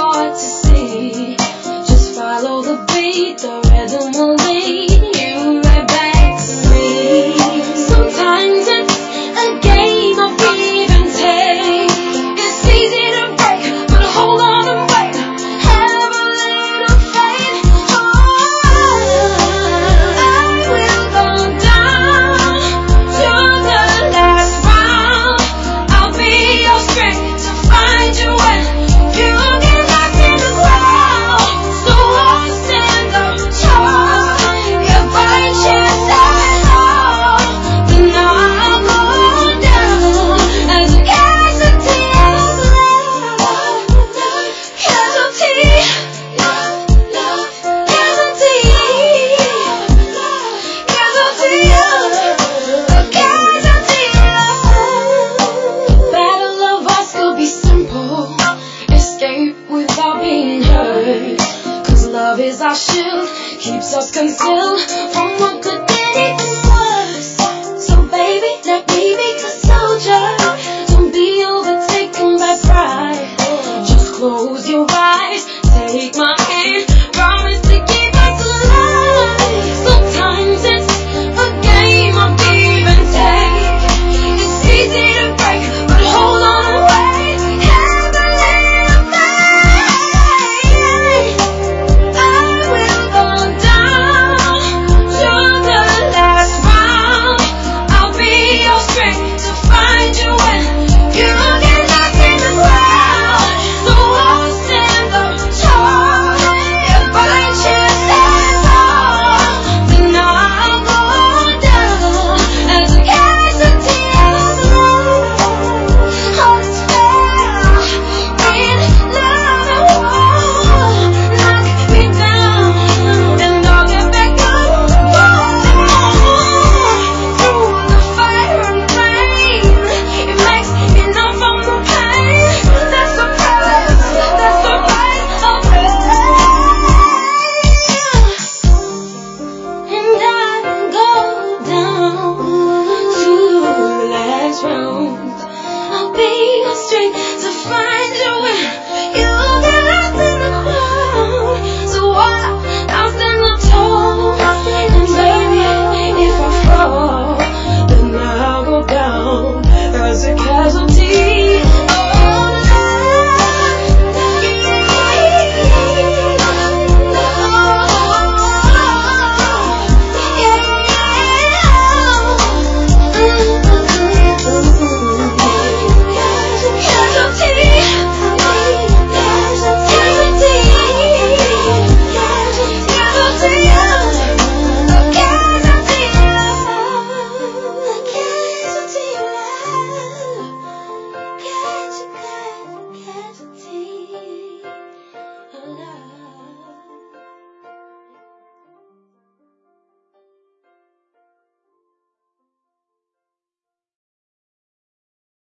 hard to see. Just follow the beat, the rhythm will lead you right back to me. Sometimes it's a game of give and take. It's easy to break, but hold on and wait. Have a little faith. I will go down to the last round. I'll be your strength to find you when you get lost in the crowd. So I'll stand up tall. If I chance at all, then I'll go down as a casualty of love. Casualty. Battle of us could be simple. Escape without being hurt. 'Cause love is our shield, keeps us concealed from what could get even worse. So baby, let me be the soldier. Don't be overtaken by pride. Just close your eyes, take my hand.